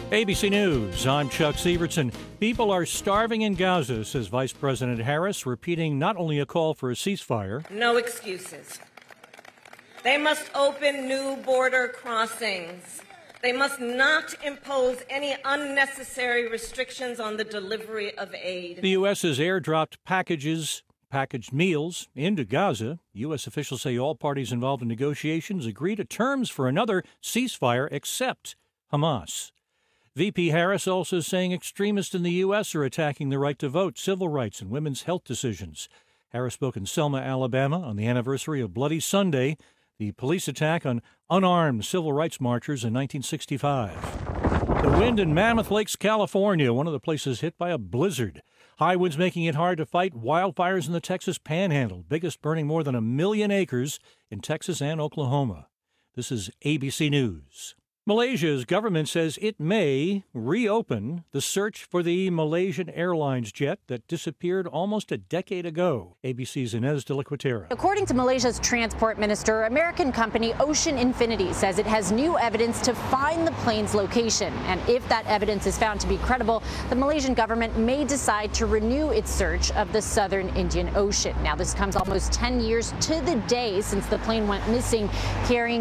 ABC News, I'm Chuck Sievertson. People are starving in Gaza, says Vice President Harris, repeating not only a call for a ceasefire. No excuses. They must open new border crossings. They must not impose any unnecessary restrictions on the delivery of aid. The U.S. has airdropped packaged meals into Gaza. U.S. officials say all parties involved in negotiations agree to terms for another ceasefire except Hamas. VP Harris also saying extremists in the U.S. are attacking the right to vote, civil rights, and women's health decisions. Harris spoke in Selma, Alabama, on the anniversary of Bloody Sunday, the police attack on unarmed civil rights marchers in 1965. The wind in Mammoth Lakes, California, one of the places hit by a blizzard. High winds making it hard to fight wildfires in the Texas Panhandle, biggest burning more than 1 million acres in Texas and Oklahoma. This is ABC News. Malaysia's government says it may reopen the search for the Malaysian Airlines jet that disappeared almost a decade ago. ABC's Inez de la Cuetera. According to Malaysia's transport minister, American company Ocean Infinity says it has new evidence to find the plane's location. And if that evidence is found to be credible, the Malaysian government may decide to renew its search of the southern Indian Ocean. Now, this comes almost 10 years to the day since the plane went missing, carrying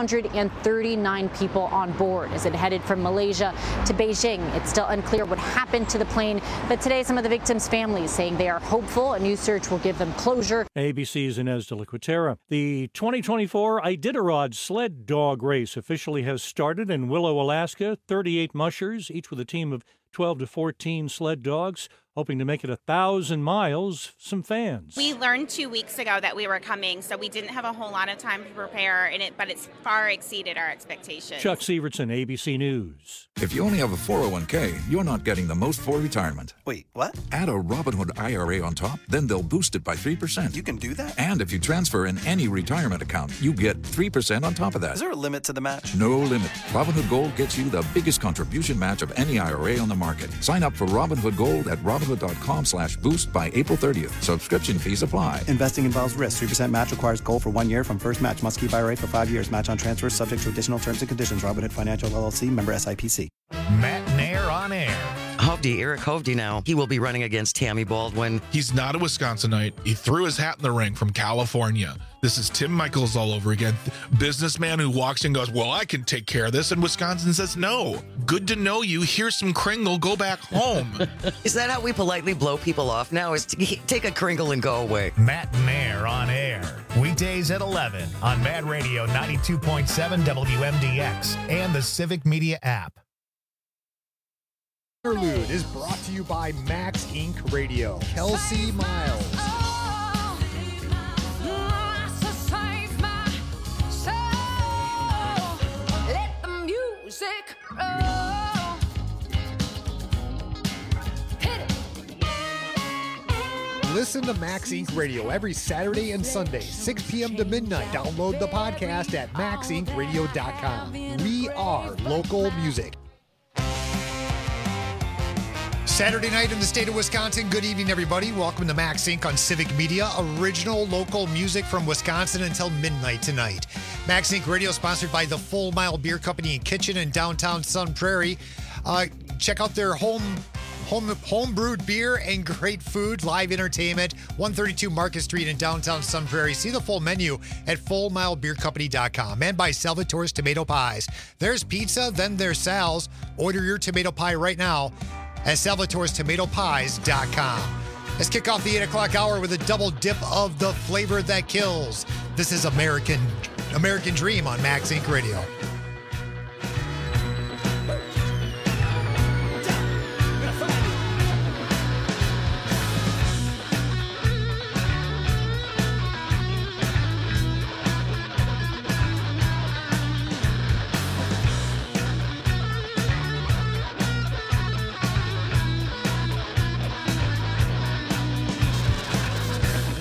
239 people on board as it headed from Malaysia to Beijing. It's still unclear what happened to the plane, but today some of the victims' families saying they are hopeful a new search will give them closure. ABC's Inez de la Cuetera. The 2024 Iditarod sled dog race officially has started in Willow, Alaska. 38 mushers, each with a team of 12 to 14 sled dogs, hoping to make it 1,000 miles. Some fans. We learned 2 weeks ago that we were coming, so we didn't have a whole lot of time to prepare, but it's far exceeded our expectations. Chuck Sievertson, ABC News. If you only have a 401k, you're not getting the most for retirement. Wait, what? Add a Robinhood IRA on top, then they'll boost it by 3%. You can do that? And if you transfer in any retirement account, you get 3% on top of that. Is there a limit to the match? No limit. Robinhood Gold gets you the biggest contribution match of any IRA on the market. Sign up for Robinhood Gold at Robinhood.com/boost by April 30th. Subscription fees apply. Investing involves risk. 3% match requires gold for 1 year from first match. Must keep IRA for 5 years. Match on transfers subject to additional terms and conditions. Robinhood Financial LLC, member SIPC. Matt Nair on air. Eric Hovde now. He will be running against Tammy Baldwin. He's not a Wisconsinite. He threw his hat in the ring from California. This is Tim Michaels all over again. Businessman who walks in and goes, well, I can take care of this. And Wisconsin says, no. Good to know you. Here's some Kringle. Go back home. Is that how we politely blow people off now? Is to take a Kringle and go away? Matt Nair on air. Weekdays at 11 on Mad Radio 92.7 WMDX and the Civic Media app. Interlude is brought to you by Max Inc. Radio. Kelsey Miles. Let the music roll. Hit it. Listen to Max Inc. Radio every Saturday and Sunday, 6 p.m. to midnight. Download the podcast at maxincradio.com. We are local music. Saturday night in the state of Wisconsin. Good evening, everybody. Welcome to Max Inc. on Civic Media. Original local music from Wisconsin until midnight tonight. Max Inc. Radio sponsored by the Full Mile Beer Company and Kitchen in downtown Sun Prairie. Check out their home-brewed beer and great food, live entertainment, 132 Market Street in downtown Sun Prairie. See the full menu at fullmilebeercompany.com. And by Salvatore's Tomato Pies. There's pizza, then there's Sal's. Order your tomato pie right now at salvatorestomatopies.com. Let's kick off the 8 o'clock hour with a double dip of the flavor that kills. This is American Dream on Max Inc. Radio.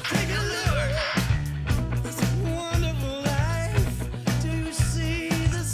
Wonderful life. Do you see the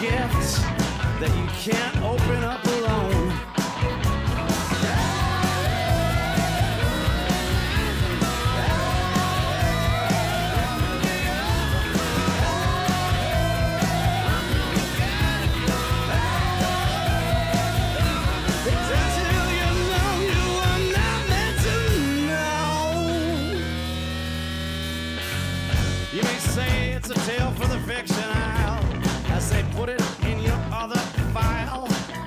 gift that you can't open up alone. It's a tale for the fiction aisle, as they put it in your other file.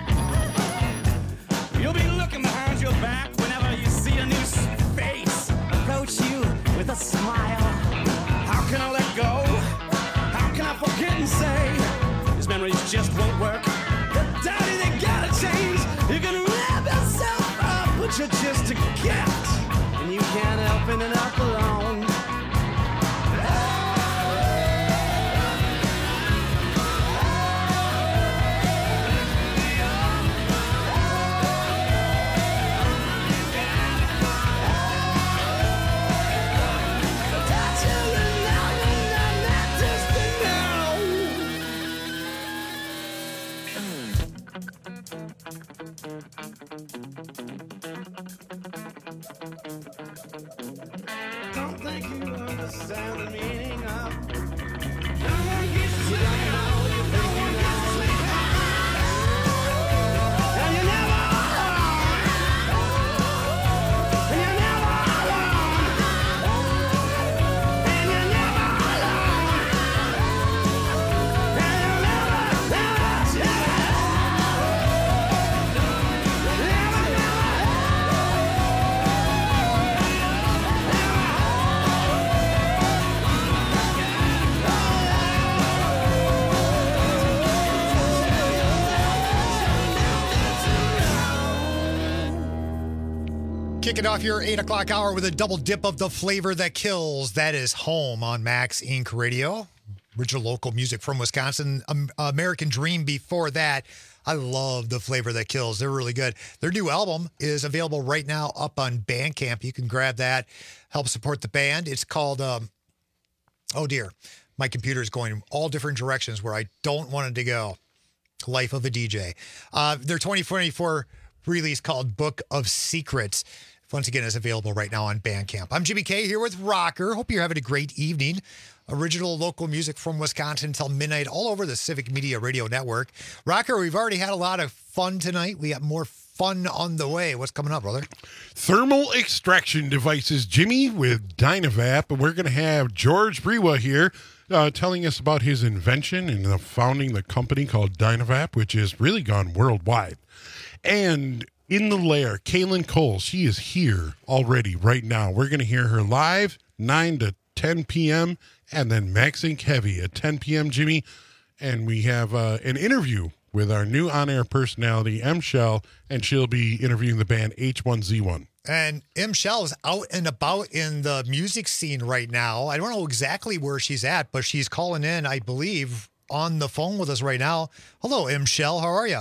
You'll be looking behind your back whenever you see a new face approach you with a smile. How can I let go? How can I forget and say these memories just won't work? But daddy, they gotta change. You can wrap yourself up, but you're just a gift, and you can't help ending up alone. Don't think you understand the meaning of no one gets sleep. No one gets sleep. And you're never alone. And you're never alone. And you're never alone. And you're never, Kicking off your 8 o'clock hour with a double dip of the flavor that kills. That is Home on Max Inc. Radio. Original local music from Wisconsin. American Dream before that. I love the flavor that kills. They're really good. Their new album is available right now up on Bandcamp. You can grab that, help support the band. It's called, oh dear, my computer is going all different directions where I don't want it to go. Life of a DJ. Their 2024 release called Book of Secrets, once again, is available right now on Bandcamp. I'm Jimmy K here with Rocker. Hope you're having a great evening. Original local music from Wisconsin until midnight all over the Civic Media Radio Network. Rocker, we've already had a lot of fun tonight. We got more fun on the way. What's coming up, brother? Thermal extraction devices, Jimmy, with Dynavap. And we're going to have George Brewa here telling us about his invention and founding the company called Dynavap, which has really gone worldwide. And in the lair, Kaylin Cole, she is here already right now. We're going to hear her live 9 to 10 p.m. and then Max Inc. Heavy at 10 p.m., Jimmy. And we have an interview with our new on-air personality, M. Shell, and she'll be interviewing the band H1Z1. And M. Shell is out and about in the music scene right now. I don't know exactly where she's at, but she's calling in, I believe, on the phone with us right now. Hello, M. Shell. How are you?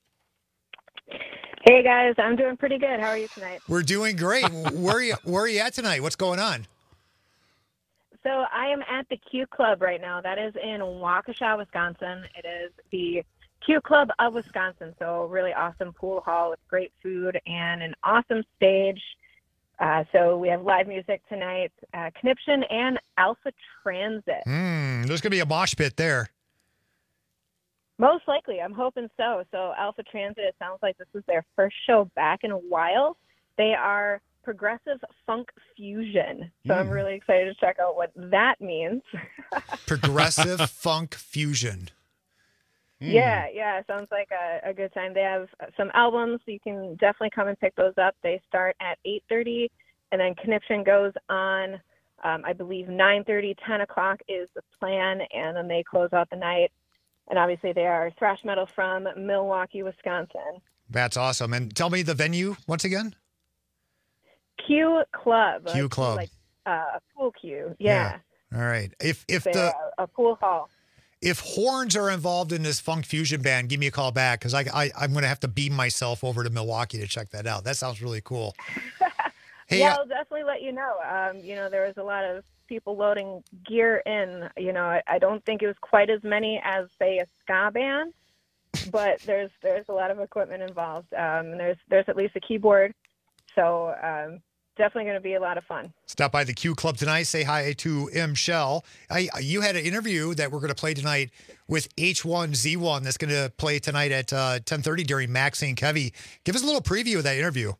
Hey guys, I'm doing pretty good. How are you tonight? We're doing great. Where are you at tonight? What's going on? So I am at the Q Club right now. That is in Waukesha, Wisconsin. It is the Q Club of Wisconsin. So really awesome pool hall with great food and an awesome stage. So we have live music tonight, Conniption and Alpha Transit. There's going to be a mosh pit there. Most likely. I'm hoping so. So Alpha Transit, it sounds like this is their first show back in a while. They are progressive funk fusion. So I'm really excited to check out what that means. Progressive funk fusion. Yeah. Sounds like a good time. They have some albums, so you can definitely come and pick those up. They start at 8:30, and then Conniption goes on, I believe, 9:30, 10 o'clock is the plan, and then they close out the night. And obviously they are thrash metal from Milwaukee, Wisconsin. That's awesome. And tell me the venue once again. Q Club. Q Club. Like a pool cue. Yeah. All right. If a pool hall. If horns are involved in this funk fusion band, give me a call back because I'm going to have to beam myself over to Milwaukee to check that out. That sounds really cool. Hey, yeah, I'll definitely let you know. There was a lot of people loading gear in. You know, I don't think it was quite as many as, say, a ska band, but there's a lot of equipment involved. There's at least a keyboard, so definitely going to be a lot of fun. Stop by the Q Club tonight. Say hi to M. Shell. You had an interview that we're going to play tonight with H1Z1 that's going to play tonight at 10:30 during Max St. Kevy. Give us a little preview of that interview.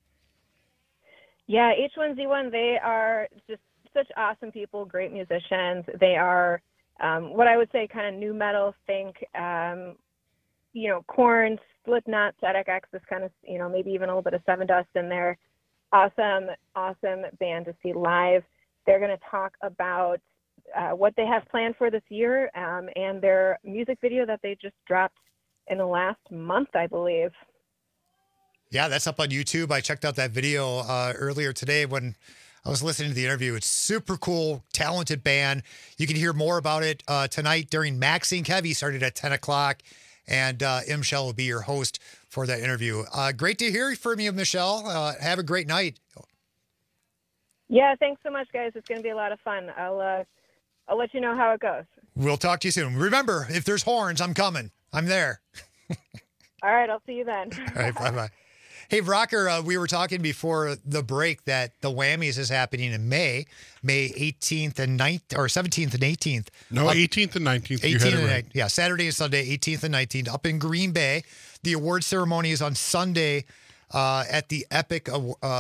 Yeah, H1Z1, they are just such awesome people, great musicians. They are what I would say kind of new metal, think, you know, Korn, Slipknot, Static X, this kind of, you know, maybe even a little bit of Seven Dust in there. Awesome band to see live. They're going to talk about what they have planned for this year and their music video that they just dropped in the last month, I believe. Yeah, that's up on YouTube. I checked out that video earlier today when I was listening to the interview. It's super cool, talented band. You can hear more about it tonight during Max St. Kevy, started at 10 o'clock. And Michelle will be your host for that interview. Great to hear from you, Michelle. Have a great night. Yeah, thanks so much, guys. It's going to be a lot of fun. I'll let you know how it goes. We'll talk to you soon. Remember, if there's horns, I'm coming. I'm there. All right, I'll see you then. All right, bye-bye. Hey, Rocker, we were talking before the break that the Whammies is happening in May 18th and 19th, or 17th and 18th. No, 18th and 19th. 18th and 19th. Yeah, Saturday and Sunday, 18th and 19th, up in Green Bay. The award ceremony is on Sunday at the Epic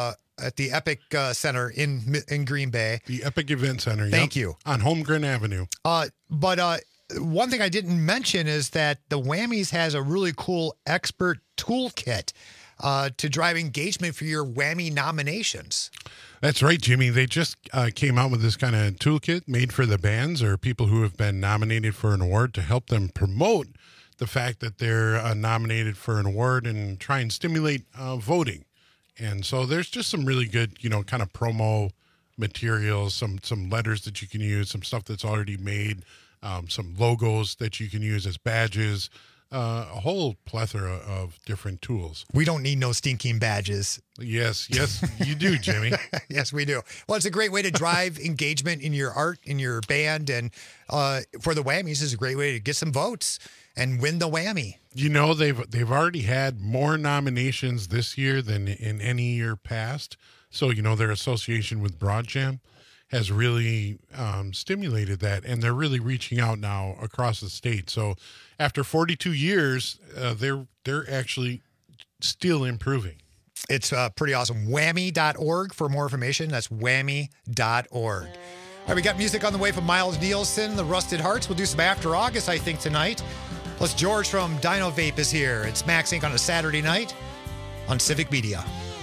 Center in Green Bay. The Epic Event Center. Thank you. On Holmgren Avenue. But one thing I didn't mention is that the Whammies has a really cool expert toolkit to drive engagement for your Whammy nominations. That's right, Jimmy. They just came out with this kind of toolkit made for the bands or people who have been nominated for an award to help them promote the fact that they're nominated for an award and try and stimulate voting. And so there's just some really good, you know, kind of promo materials, some letters that you can use, some stuff that's already made, some logos that you can use as badges. A whole plethora of different tools. We don't need no stinking badges. Yes, you do, Jimmy. Yes, we do. Well, it's a great way to drive engagement in your art, in your band, and for the Whammies, is a great way to get some votes and win the Whammy. You know, they've already had more nominations this year than in any year past. So, you know, their association with Broad Jam has really stimulated that, and they're really reaching out now across the state. So after 42 years, they're actually still improving. It's pretty awesome. Whammy.org for more information. That's whammy.org. All right, we got music on the way from Miles Nielsen, the Rusted Hearts. We'll do some After August, I think, tonight. Plus, George from Dino Vape is here. It's Max Inc. on a Saturday night on Civic Media.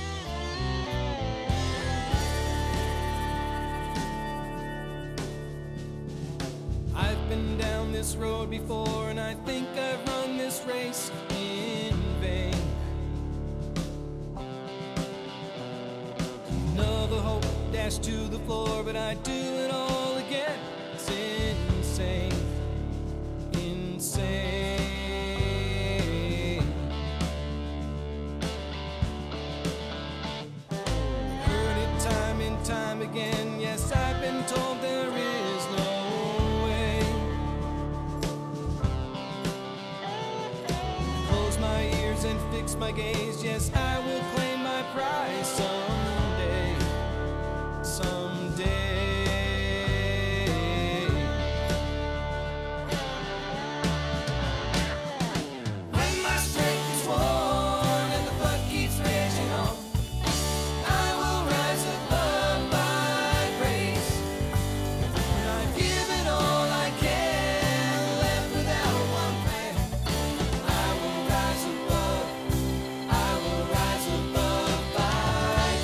I've been down this road before, and I think I've run this race in vain. Another hope dashed to the floor, but I do it all again. It's insane, insane. Heard it time and time again. Yes, I've been told there is no way. Close my ears and fix my gaze. Yes, I will claim my prize someday. Someday. When my strength is worn and the blood keeps raging on, I will rise above my race. When I've given all I can, left without one plan, I will rise above my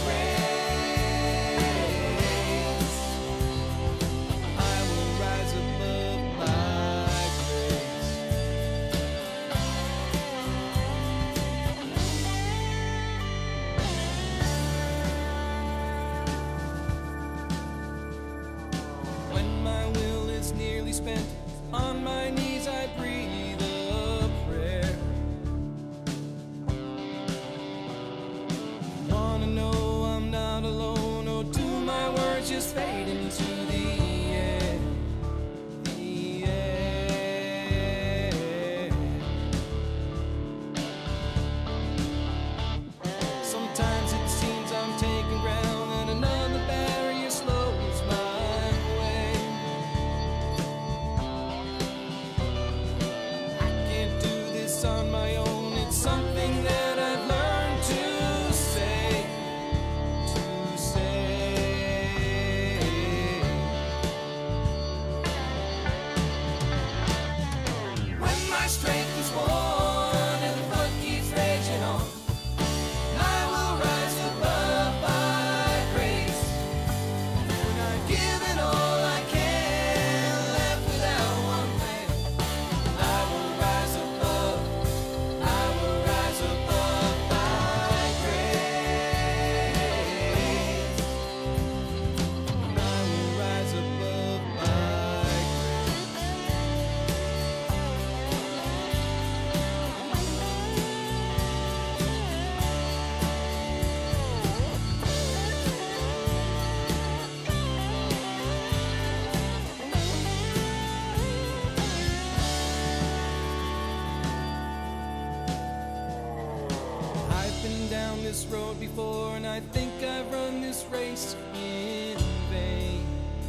this road before, and I think I've run this race in vain.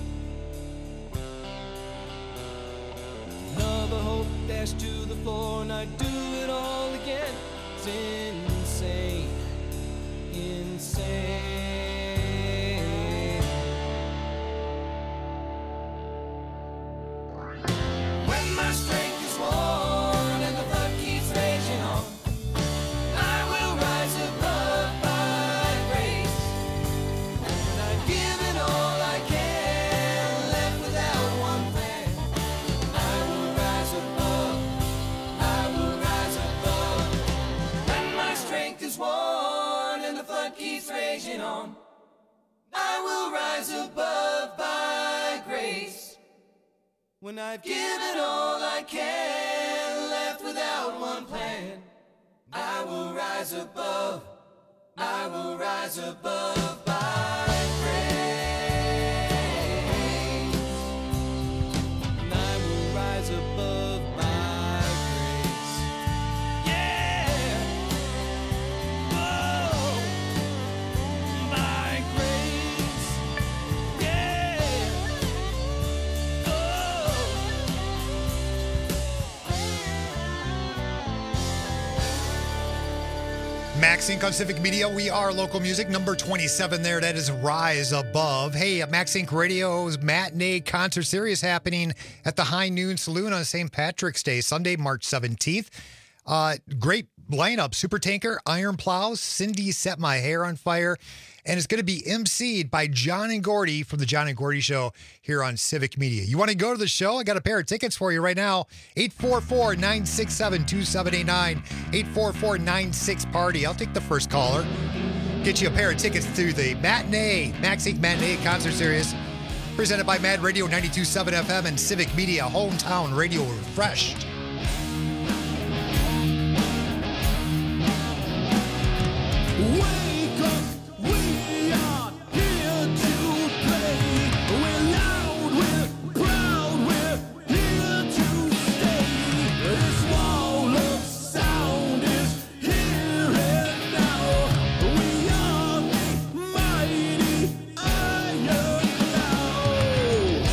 Another hope dashed to the floor, and I'd do it all again. It's insane, insane. When my strength is worn and the blood keeps raging on, I will rise above by grace. When I've given all I can, left without one plan, I will rise above, I will rise above. When my strength is worn and the flood keeps raging on, I will rise above by grace. When I've given all I can, left without one plan, I will rise above, I will rise above by grace. And I will rise above by grace. Yeah! Oh! By grace. Yeah! Max Inc. on Civic Media. We are local music. Number 27 there. That is Rise Above. Hey, Max Inc. Radio's matinee concert series happening at the High Noon Saloon on St. Patrick's Day, Sunday, March 17th. Great lineup. Supertanker, Iron Plows, Cindy Set My Hair on Fire. And it's going to be emceed by John and Gordy from the John and Gordy Show here on Civic Media. You want to go to the show? I got a pair of tickets for you right now. 844-967-2789. 844-96-PARTY. I'll take the first caller. Get you a pair of tickets to the matinee, Max Inc. Matinee Concert Series, presented by Mad Radio 92.7 FM and Civic Media, hometown radio refreshed. Wake up, we are here to play. We're loud, we're proud, we're here to stay. This wall of sound is here and now. We are the mighty Iron Cloud.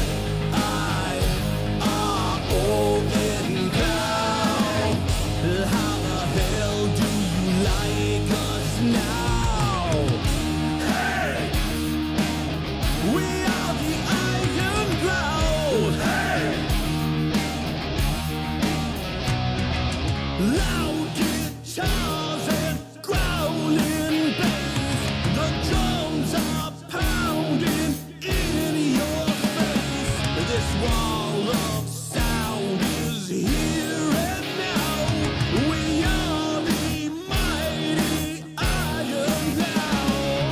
Open Cloud. How the hell do you like us now? Hey! We are the Iron Cloud. Hey! Loud guitars and growling bass. The drums are pounding in your face. This wall of sound is here and now. We are the mighty Iron Cloud.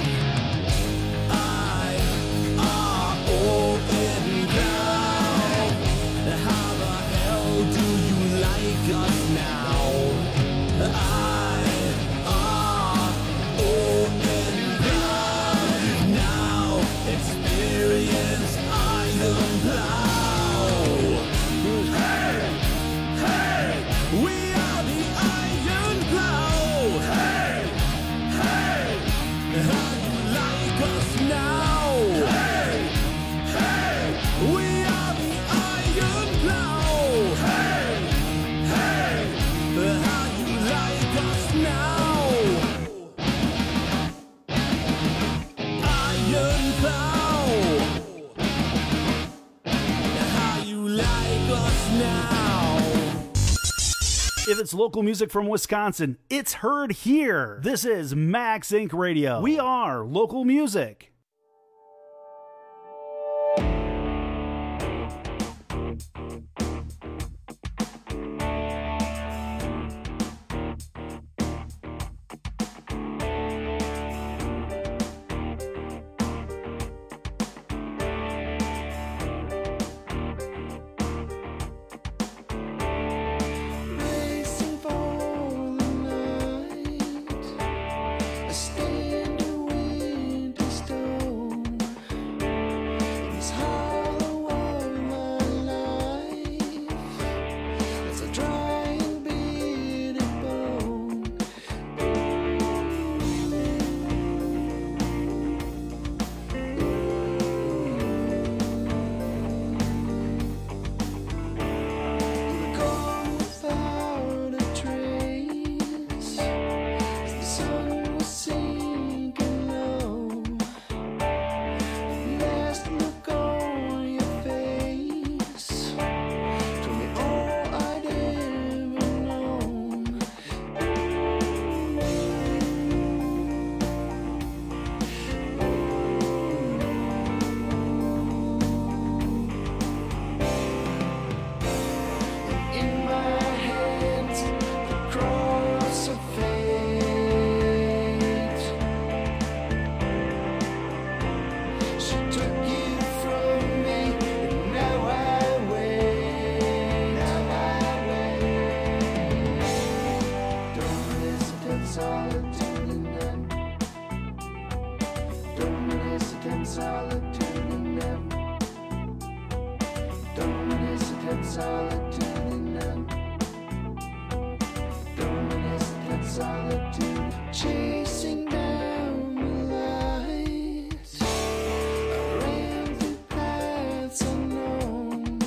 Open Cloud. How the hell do you like us now? Open Cloud. Now experience Iron Cloud. Hey! Hey! We are the Iron Cloud. Hey! Hey! How you like us now? Hey! Hey! We are the Iron Cloud. Hey! Hey! How you like us now? Iron Cloud. How you like us now? If it's local music from Wisconsin, it's heard here. This is Max Inc. Radio. We are local music. Racing for the night, I stand a winter storm. Chasing down the lights, I ran through paths unknown,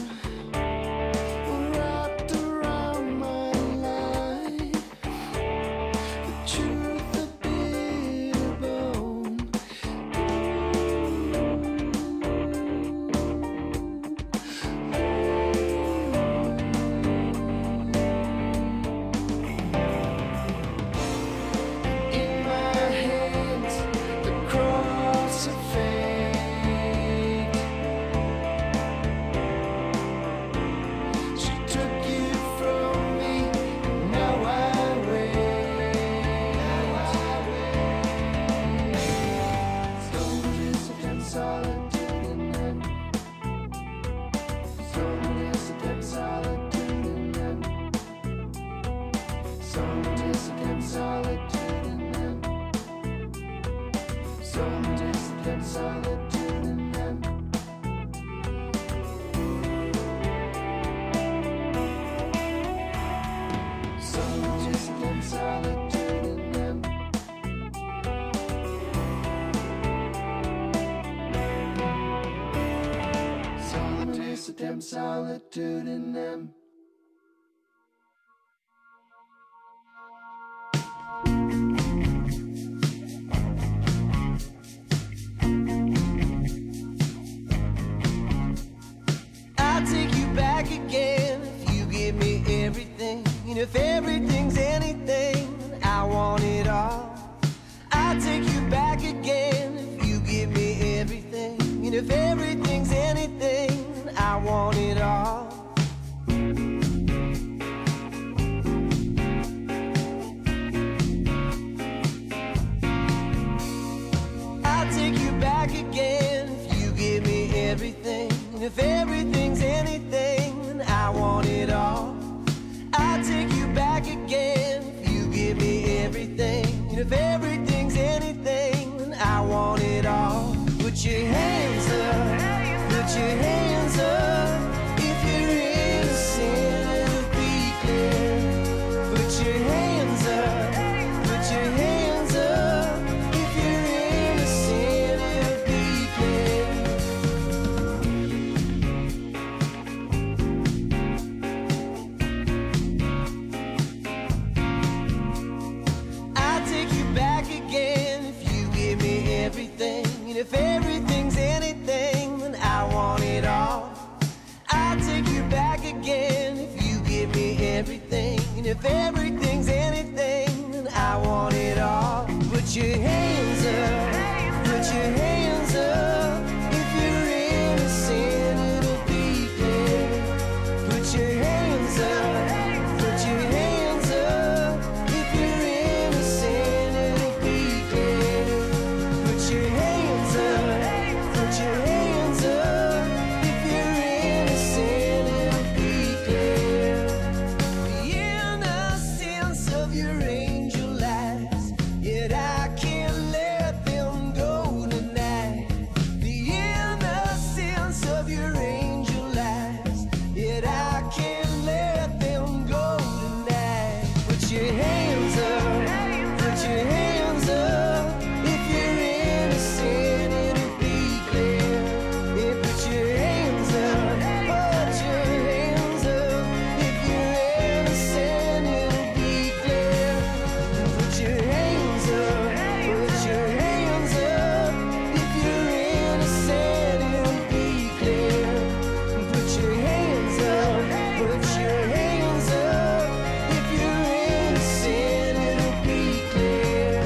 wrapped around my life, the truth a bitter bone. In my hands, the cross of fate. She took you from me, and now I wait. Loneliness and solitude in them. Loneliness and solitude in them. Loneliness and solitude in them. Loneliness and solitude in them. Loneliness and solitude in them. Loneliness and solitude in them. I'll take you back again if you give me everything. And if everything's anything, I want it all. I'll take you back again if you give me everything. And if everything's anything, I want it all. I'll take you back again if you give me everything. And if everything's anything, I want it all. I'll take you back again if you give me everything. And if everything's anything, I want it all. Put your hands up, put your hands up. If you're innocent, it'll be clear. Put your hands up, put your hands up. If you're innocent, it'll be clear. I'll take you back again if you give me everything. And if everything's anything, then I want it all. I'll take you back again if you give me everything. And if everything's anything, then I want it all. Put your hands up, put your hands up. If you're innocent, it'll be clear. Put your hands up, put your hands up. If you're innocent, it'll be clear. Put your hands up, put your hands up. If you're innocent, it'll be clear. The innocence of your angel eyes, yet I can't let them go tonight. The innocence of your angel eyes, yet I can't let them go tonight. Put your hands up, put your hands up. If you're innocent, it'll be clear. Yeah, put your hands up, put your hands up. If you're innocent, it'll be clear. Put your hands up, put your hands up. If you're innocent, it'll be clear. Put your hands up, put your hands up. If you're innocent, it'll be clear.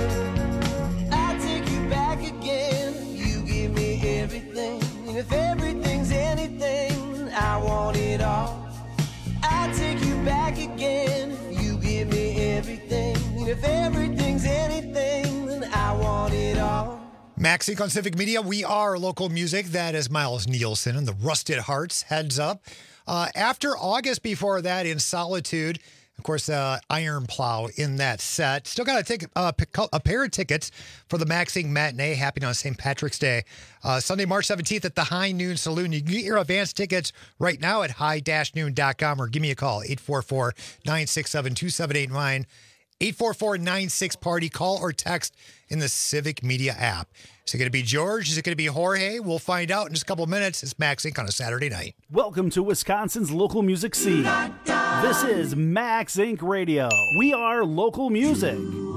I'll take you back again if you give me everything. And if everything's anything, I want it all. I'll take you back again if you give me everything. And if everything's anything, then I want it all. Max Inc. on Civic Media. We are local music. That is Miles Nielsen and the Rusted Hearts. Heads up. After August, before that, in Solitude, Of course, Iron Plow in that set. Still got a pair of tickets for the Max Inc. Matinee happening on St. Patrick's Day. Sunday, March 17th at the High Noon Saloon. You can get your advance tickets right now at high-noon.com or give me a call, 844-967-2789. 844-96-PARTY. Call or text in the Civic Media app. Is it going to be George? Is it going to be Jorge? We'll find out in just a couple of minutes. It's Max Inc. on a Saturday night. Welcome to Wisconsin's local music scene. This is Max Inc. Radio. We are local music.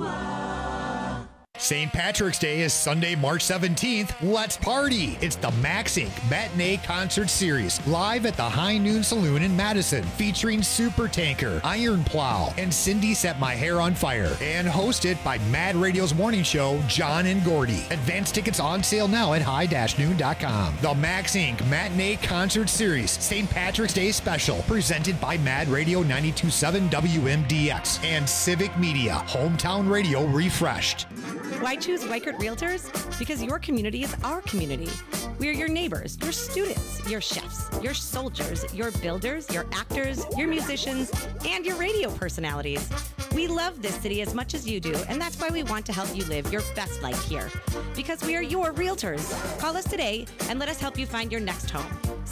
St. Patrick's Day is Sunday, March 17th. Let's party. It's the Max Inc. Matinee Concert Series, live at the High Noon Saloon in Madison, featuring Super Tanker, Iron Plow, and Cindy Set My Hair on Fire, and hosted by Mad Radio's morning show, John and Gordy. Advance tickets on sale now at high-noon.com. The Max Inc. Matinee Concert Series, St. Patrick's Day Special, presented by Mad Radio 92.7 WMDX and Civic Media, hometown radio refreshed. Why choose Weichert Realtors? Because your community is our community. We are your neighbors, your students, your chefs, your soldiers, your builders, your actors, your musicians, and your radio personalities. We love this city as much as you do, and that's why we want to help you live your best life here. Because we are your realtors. Call us today and let us help you find your next home.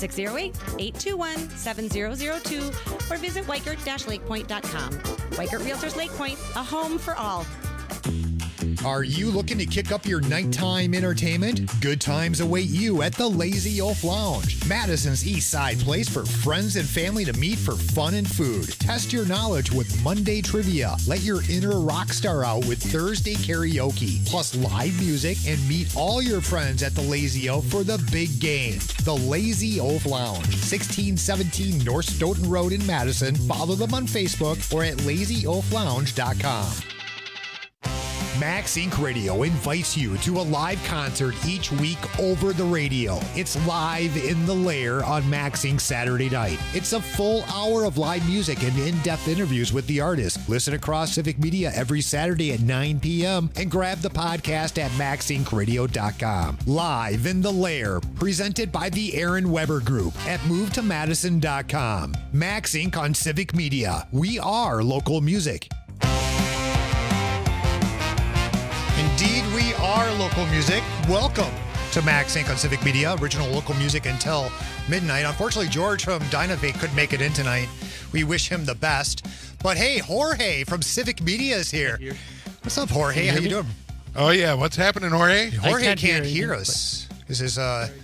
608-821-7002 or visit Weichert-lakepoint.com. Weichert Realtors Lake Point, a home for all. Are you looking to kick up your nighttime entertainment? Good times await you at the Lazy Oaf Lounge, Madison's East Side place for friends and family to meet for fun and food. Test your knowledge with Monday trivia. Let your inner rock star out with Thursday karaoke, plus live music, and meet all your friends at the Lazy Oaf for the big game. The Lazy Oaf Lounge, 1617 North Stoughton Road in Madison. Follow them on Facebook or at lazyoaflounge.com. Max Inc. Radio invites you to a live concert each week over the radio. It's Live in the Lair on Max Inc. Saturday night. It's a full hour of live music and in-depth interviews with the artist. Listen across Civic Media every Saturday at 9 p.m. and grab the podcast at maxincradio.com. Live in the Lair, presented by the Aaron Weber Group at movetomadison.com. Max Inc. on Civic Media. We are local music. Indeed, we are local music. Welcome to Max Inc. on Civic Media, original local music until midnight. Unfortunately, George from Dynavate couldn't make it in tonight. We wish him the best. But hey, Jorge from Civic Media is here. What's up, Jorge? How you doing? Oh, yeah. What's happening, Jorge? Jorge can't hear us. This is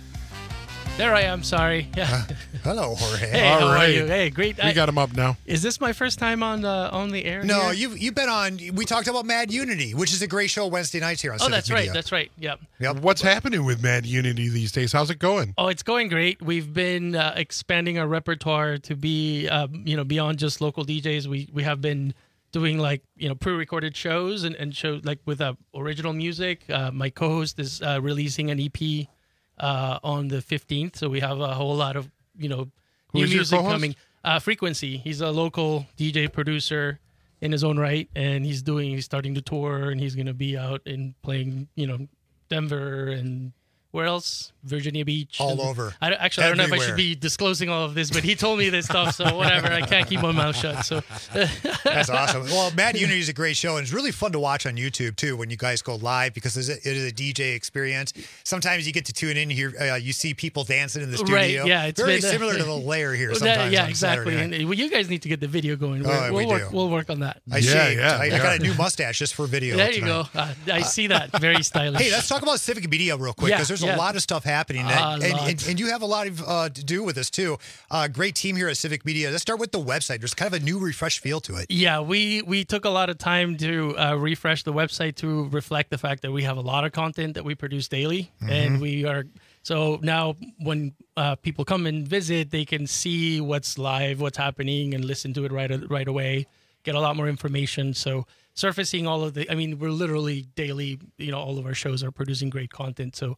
There I am. Sorry. Yeah. Hello, Jorge. Hey, how are you? Hey, great. We got him up now. Is this my first time on the air? No, here? you've been on. We talked about Mad Unity, which is a great show Wednesday nights here on Civic that's Media. right. That's right. Yep. What's happening with Mad Unity these days? How's it going? Oh, it's going great. We've been expanding our repertoire to be, beyond just local DJs. We have been doing pre-recorded shows and shows like with original music. My co-host is releasing an EP on the 15th, so we have a whole lot of new music coming. Frequency, he's a local DJ producer in his own right, and he's starting to tour, and he's going to be out and playing Denver and where else? Virginia Beach. All over. I don't know if I should be disclosing all of this, but he told me this stuff, so whatever. I can't keep my mouth shut. So that's awesome. Well, Mad Unity is a great show, and it's really fun to watch on YouTube too when you guys go live because it is a DJ experience. Sometimes you get to tune in here, you see people dancing in the studio. Right? Yeah, it's very similar to the Lair here. Sometimes, yeah, exactly. And you guys need to get the video going. We'll work on that. I got a new mustache just for video. There you go. I see that. Very stylish. Hey, let's talk about Civic Media real quick because there's a lot of stuff happening, and you have a lot of to do with this too. Great team here at Civic Media. Let's start with the website. There's kind of a new, refreshed feel to it. Yeah, we took a lot of time to refresh the website to reflect the fact that we have a lot of content that we produce daily, and we are so now when people come and visit, they can see what's live, what's happening, and listen to it right away. Get a lot more information. So surfacing all of we're literally daily, all of our shows are producing great content. So,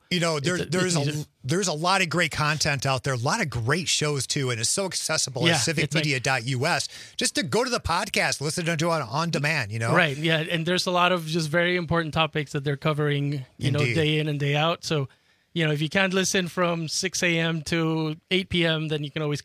there's a lot of great content out there, a lot of great shows too. And it's so accessible at civicmedia.us just to go to the podcast, listen to it on demand, Right. Yeah. And there's a lot of just very important topics that they're covering, day in and day out. So, if you can't listen from 6 a.m. to 8 p.m., then you can always catch up.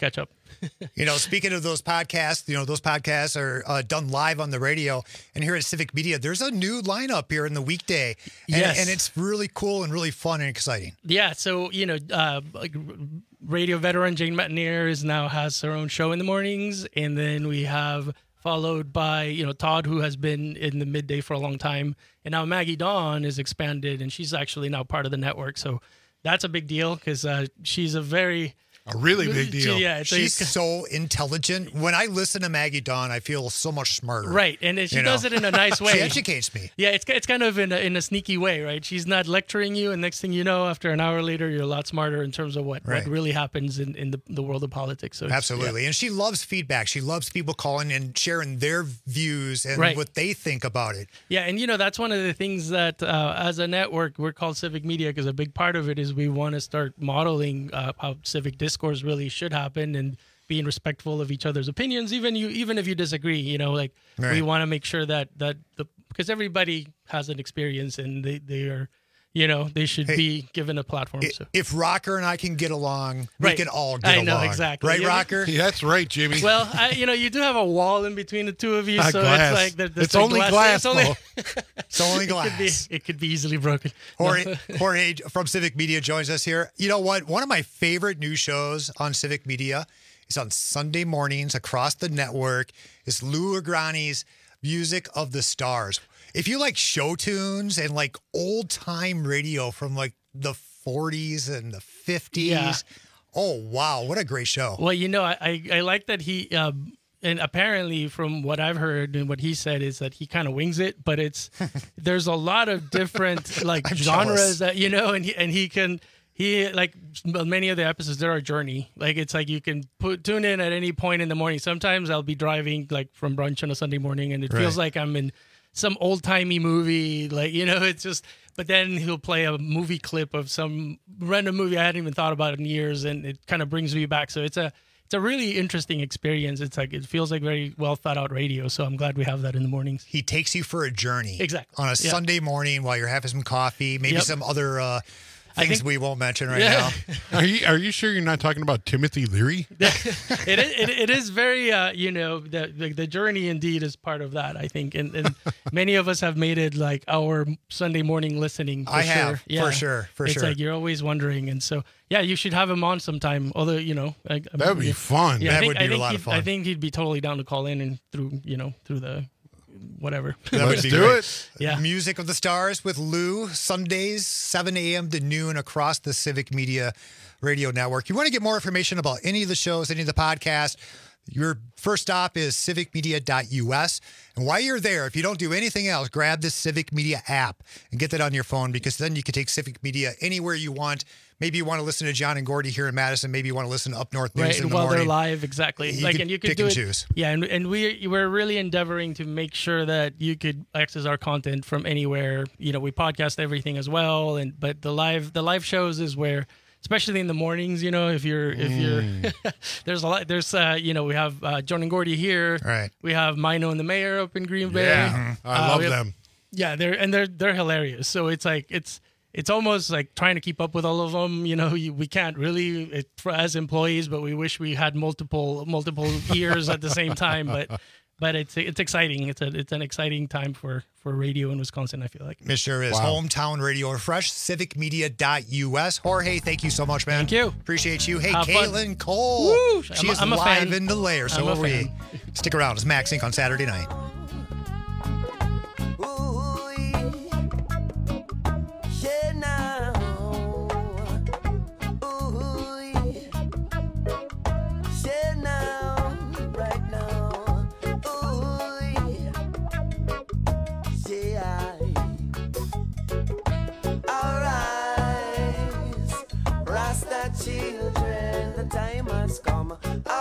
You know, speaking of those podcasts, those podcasts are done live on the radio. And here at Civic Media, there's a new lineup here in the weekday. And, Yes. and it's really cool and really fun and exciting. Yeah, so like radio veteran Jane Metanier now has her own show in the mornings, and then we have followed by Todd, who has been in the midday for a long time, and now Maggie Dawn is expanded, and she's actually now part of the network. So that's a big deal because she's a really big deal. Yeah, She's so intelligent. When I listen to Maggie Dawn, I feel so much smarter. Right, and she does it in a nice way. She educates me. Yeah, it's kind of in a sneaky way, right? She's not lecturing you, and next thing you know, after an hour later, you're a lot smarter in terms of what really happens in the world of politics. So Absolutely. And she loves feedback. She loves people calling and sharing their views and what they think about it. Yeah, and that's one of the things that as a network, we're called Civic Media because a big part of it is we want to start modeling how civic discourse really should happen and being respectful of each other's opinions, even if you disagree. We want to make sure that because everybody has an experience and they are. They should be given a platform. If Rocker and I can get along, we can all get along. I know, exactly. Right, Rocker? Yeah, that's right, Jimmy. Well, you do have a wall in between the two of you, so glass. it's like it's only glass. It's only glass. It could be easily broken. Jorge from Civic Media joins us here. You know what? One of my favorite new shows on Civic Media is on Sunday mornings across the network. It's Lou Agrani's Music of the Stars. If you like show tunes and like old time radio from like the 40s and the 50s, oh wow, what a great show! Well, I like that he and apparently from what I've heard and what he said is that he kind of wings it, but there's a lot of different like genres that he like many of the episodes, they're a journey. Like it's like you can tune in at any point in the morning. Sometimes I'll be driving like from brunch on a Sunday morning, and it feels like I'm in some old-timey movie, like, it's just, but then he'll play a movie clip of some random movie I hadn't even thought about in years, and it kind of brings me back. So it's a really interesting experience. It's like, it feels like very well thought out radio. So I'm glad we have that in the mornings. He takes you for a journey. Exactly. On a Sunday morning while you're having some coffee, maybe some other things we won't mention right now. Are you sure you're not talking about Timothy Leary? It is very the journey indeed is part of that, I think, and many of us have made it like our Sunday morning listening. For sure. It's like you're always wondering, and so you should have him on sometime. Although that would be fun. Yeah, that would be a lot of fun. I think he'd be totally down to call in and through the whatever. Let's do it. Yeah. Music of the Stars with Lou, Sundays, 7 a.m. to noon across the Civic Media Radio Network. You want to get more information about any of the shows, any of the podcasts, your first stop is civicmedia.us. And while you're there, if you don't do anything else, grab the Civic Media app and get that on your phone, because then you can take Civic Media anywhere you want. Maybe you want to listen to John and Gordy here in Madison. Maybe you want to listen to Up North News in the morning. They're live, exactly. And you can pick and choose. Yeah, and we're really endeavoring to make sure that you could access our content from anywhere. We podcast everything as well, but the live shows is where, especially in the mornings, if you're there's a lot, we have John and Gordy here. Right. We have Mino and the Mayor up in Green Bay. Yeah, I love them. Yeah, they're hilarious. So it's like it's almost like trying to keep up with all of them. We can't really as employees, but we wish we had multiple ears at the same time. But it's exciting. It's an exciting time for radio in Wisconsin, I feel like. It sure is. Wow. Hometown Radio Refresh, civicmedia.us. Jorge, thank you so much, man. Thank you. Appreciate you. Hey, Have Caitlin fun. Cole. Woo! She is I'm a live fan. in the lair. So I'm a are we. fan. Stick around. It's Max Inc. on Saturday night. Yeah, now. Ooh, yeah, now. Right now. Ooh, yeah. Arise, Rasta children, the time has come.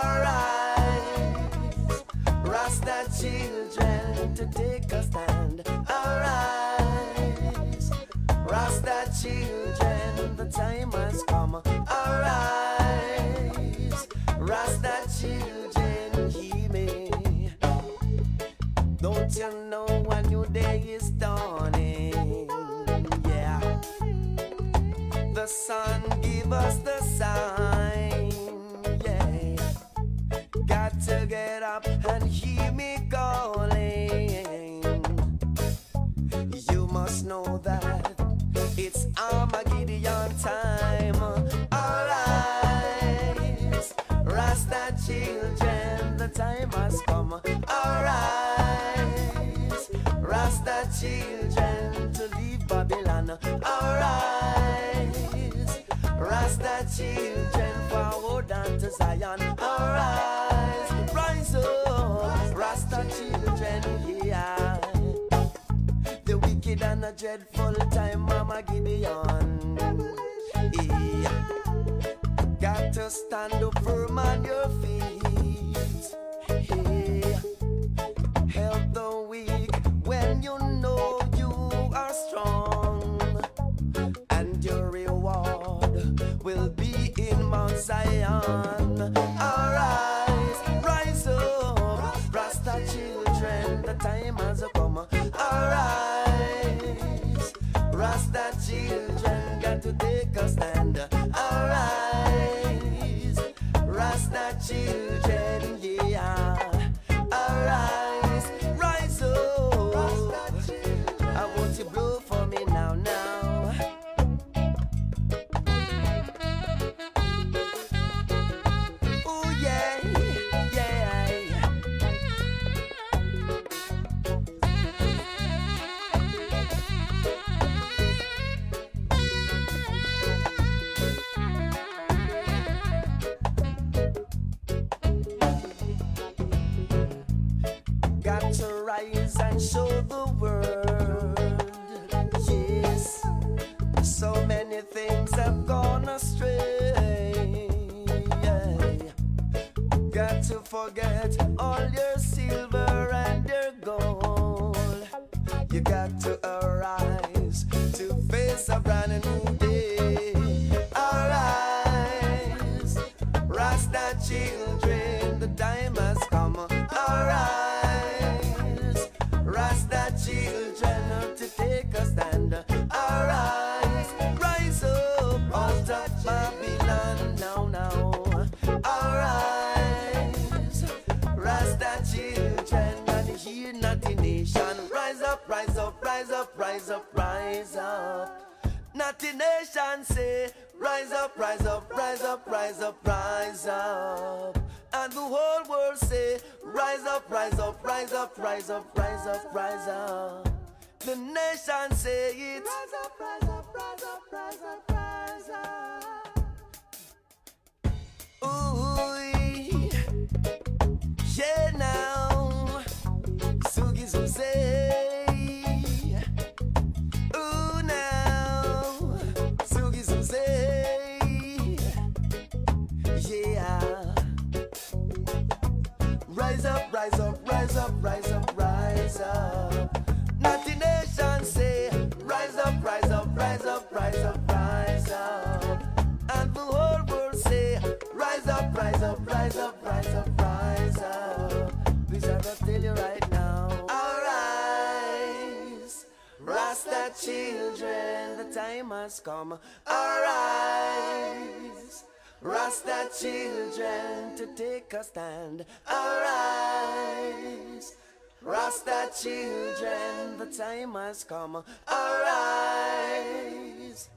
Arise, Rasta children, to take a stand. Arise, Rasta children, the time has come. Arise, Rasta children, hear me. Don't you know a new day is dawning? Yeah. The sun give us the sign. Yeah. Got to get up and hear me calling. You must know that it's Armageddon time. Arise, Rasta children, the time has come. Arise, Rasta children, to leave Babylon. Arise, Rasta children, forward on to Zion. Arise, rise up, Rasta children, yeah. The wicked and a dreadful time, Mama Gideon. Yeah. Got to stand up firm on your feet. Yeah. Help the weak when you know you are strong. And your reward will be in Mount Zion. Arise, rise up, Rasta children, the time has come. Arise, Rasta children, got to take a stand. Arise, Rasta children, yeah. Arise, rise up. I want you to blow for me now, now. Oh yeah, yeah. Got to rise and show the world. Yes, so many things have gone astray. Got to forget all your silver and your gold. You got to arise to face a brand new day. Arise, Rasta children, the time has come. Arise, Rasta children, to take a stand. Arise, rise up out of Babylon now, now. Arise, Rasta children, and hear not the nation. Rise up, rise up, rise up, rise up, rise up. Not the nation say, rise up, rise up, rise up, rise up, rise up. And the whole world say, rise up, rise up, rise up, rise up, rise up, rise up. The nation say it. Rise up, rise up, rise up, rise up, rise up. Ooh, yeah now. Sugi say. Ooh now. Sugi say. Yeah. Rise up, rise up, rise up, rise up, rise up. Not the nation say, rise up, rise up, rise up, rise up, rise up. And the whole world say, rise up, rise up, rise up, rise up, rise up. Please I gotta tell you right now. Arise, Rasta children, the time has come. Arise, Rasta children, to take a stand. Arise, Rasta children, the time has come. Arise.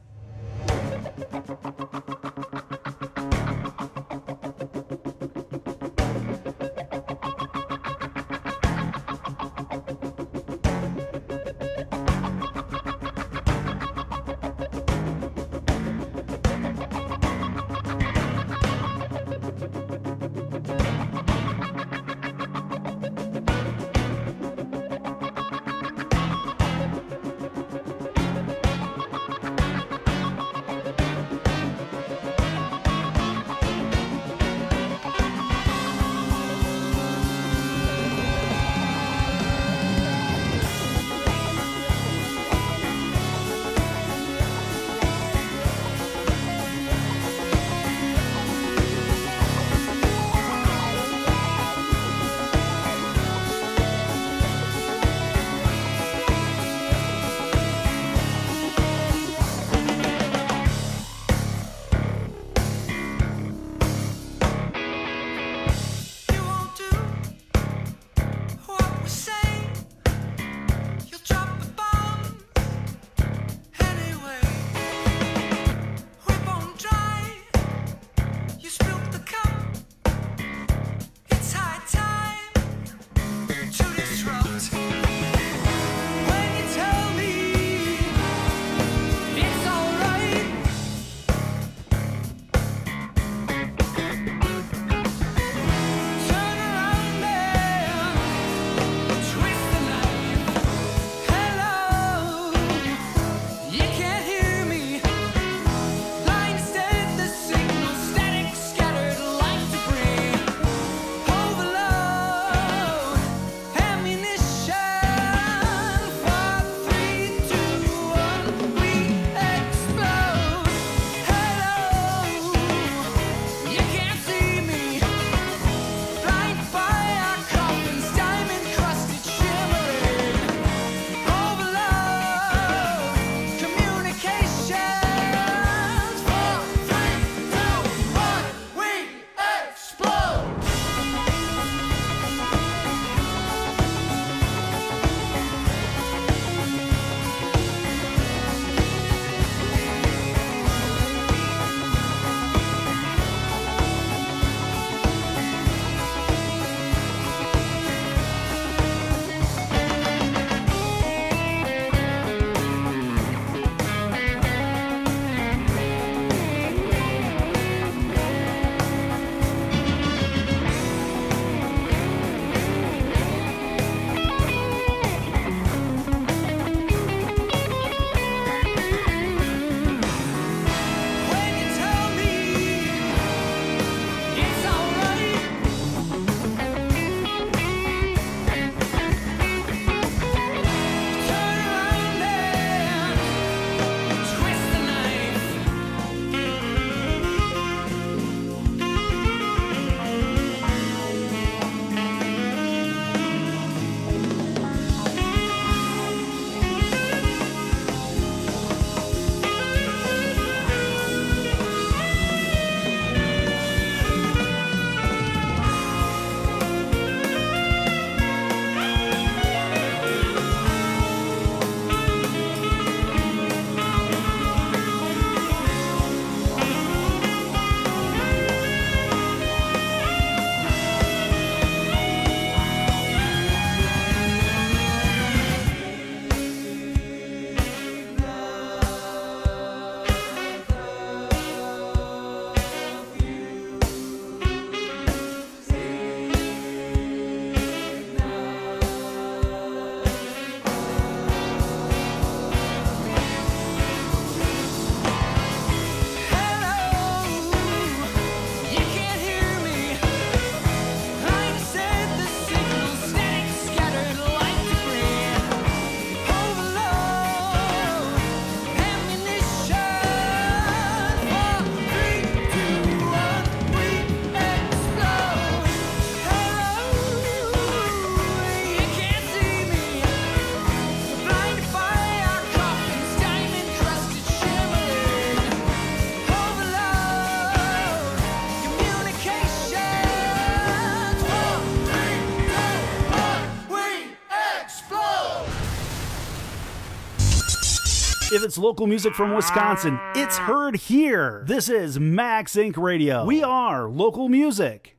If it's local music from Wisconsin, it's heard here. This is Max Inc. Radio. We are local music.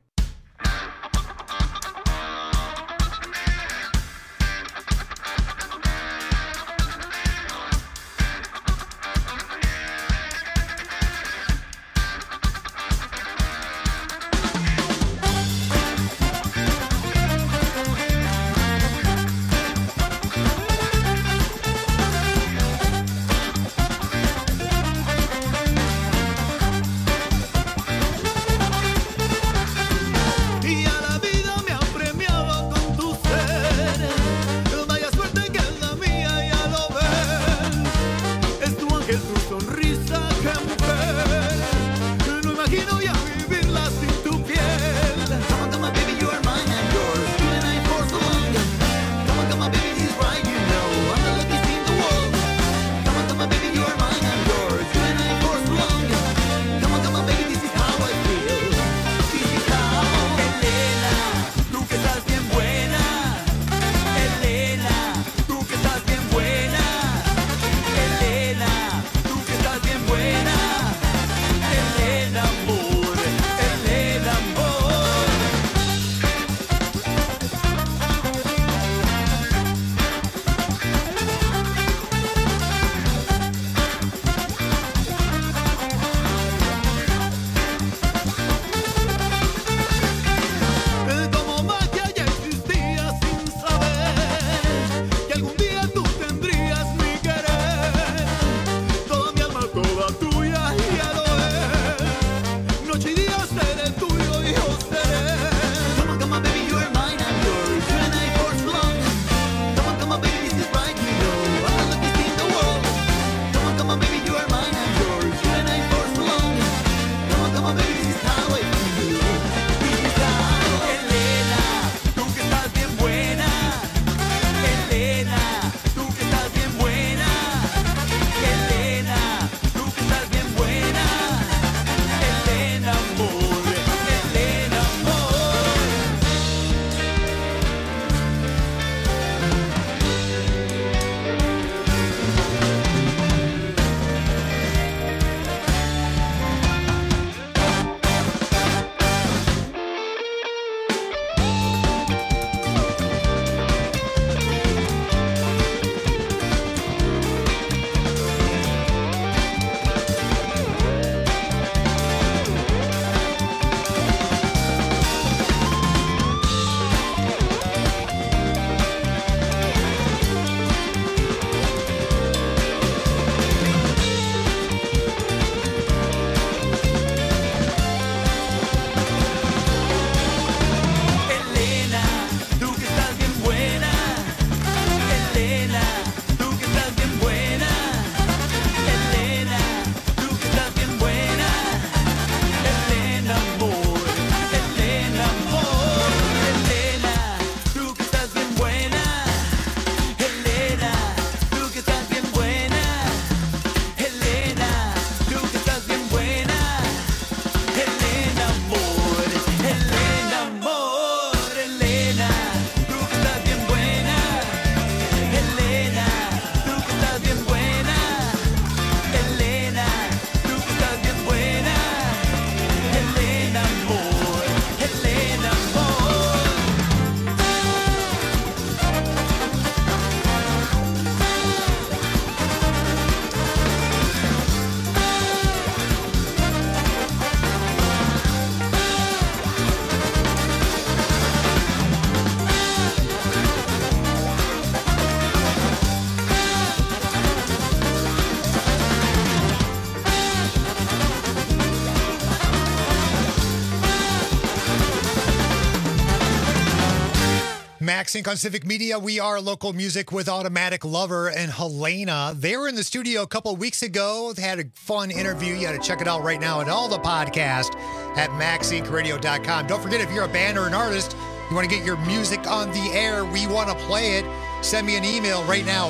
Max Inc. on Civic Media. We are local music with Automatic Lover and Helena. They were in the studio a couple of weeks ago. They had a fun interview. You got to check it out right now at all the podcast at maxincradio.com. Don't forget, if you're a band or an artist, you want to get your music on the air, we want to play it. Send me an email right now,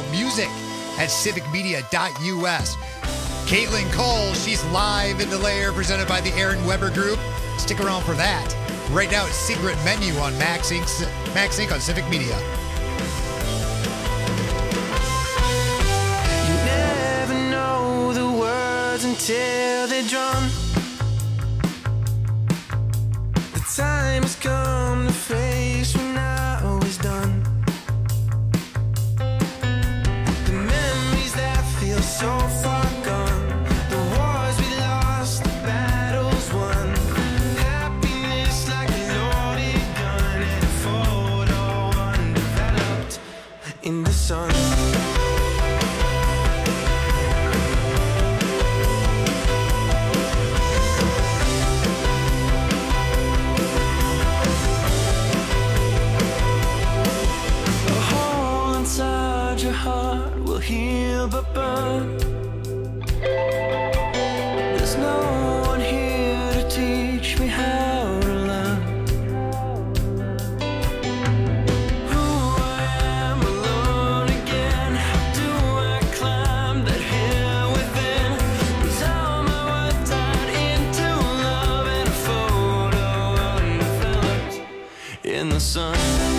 music@civicmedia.us. Caitlin Cole, she's live in the lair, presented by the Aaron Weber Group. Stick around for that. Right now, it's Secret Menu on Max Inc. on Civic Media. You never until they're drawn. The time has come to face when now is done. The memories that feel so far gone, the wars we lost, the battles won. Happiness like a loaded gun and a photo undeveloped in the sun. Your heart will heal but burn. There's no one here to teach me how to learn. Who I am alone again. How do I climb that hill within? Was all my worth tied into love and a photo undeveloped in the sun?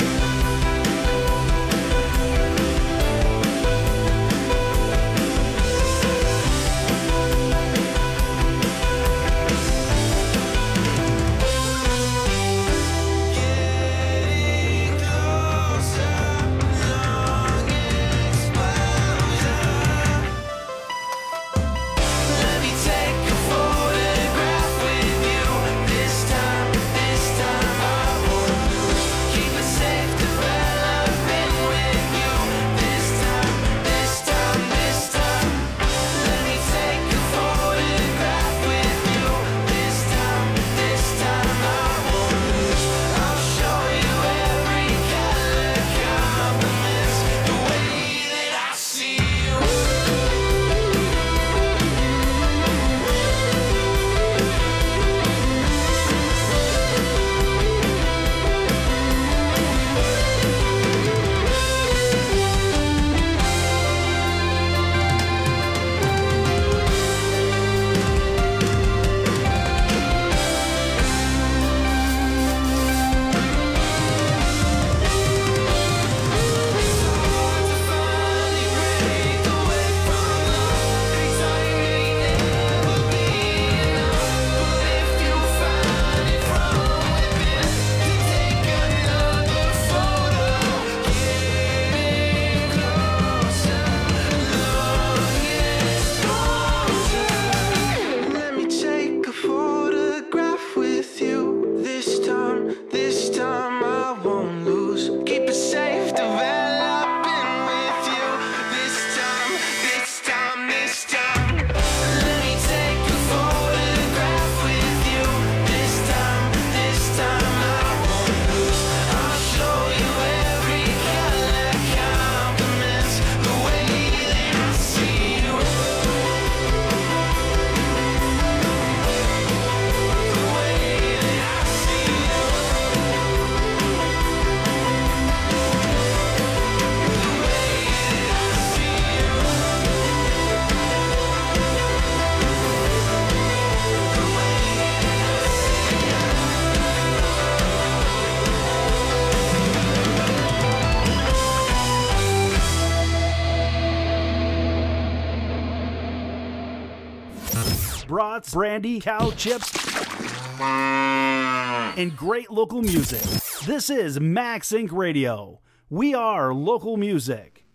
Brats, brandy, cow chips, and great local music. This is Max Inc. Radio. We are local music.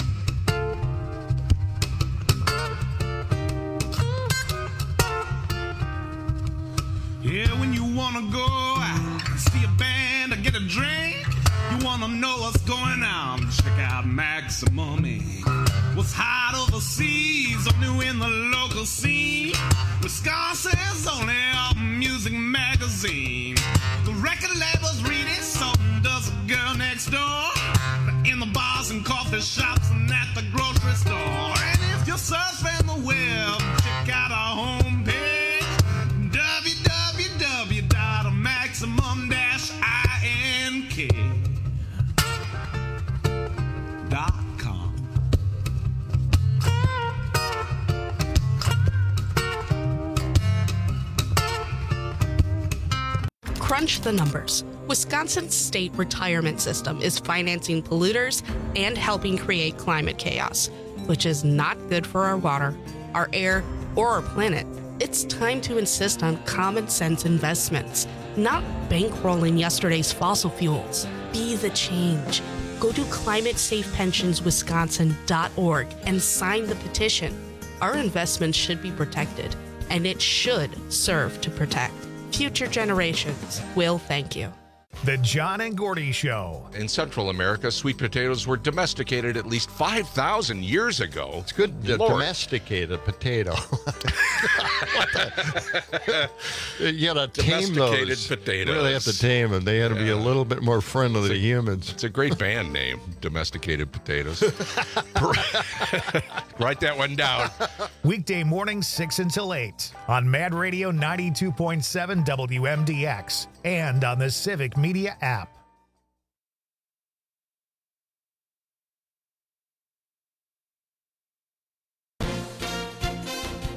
Yeah, when you wanna go see a band or get a drink, you wanna know what's going on, check out Maximum Inc. What's hot overseas, only in the local scene. Wisconsin's only music magazine. The record labels read it, so does the girl next door. In the bars and coffee shops and at the grocery store. And if you're surfing the web, check out our homepage, www.maximum-ink.com. Crunch the numbers. Wisconsin's state retirement system is financing polluters and helping create climate chaos, which is not good for our water, our air, or our planet. It's time to insist on common sense investments, not bankrolling yesterday's fossil fuels. Be the change. Go to climatesafepensionswisconsin.org and sign the petition. Our investments should be protected, and it should serve to protect. Future generations will thank you. The John and Gordy Show. In Central America, sweet potatoes were domesticated at least 5,000 years ago. It's good to domesticate a potato. You gotta tame Domesticated those. potatoes. You really have to tame them. They had to be a little bit more friendly to humans. It's a great band name, Domesticated Potatoes. Write that one down. Weekday mornings 6 until 8 on Mad Radio 92.7 WMDX and on the Civic Media app.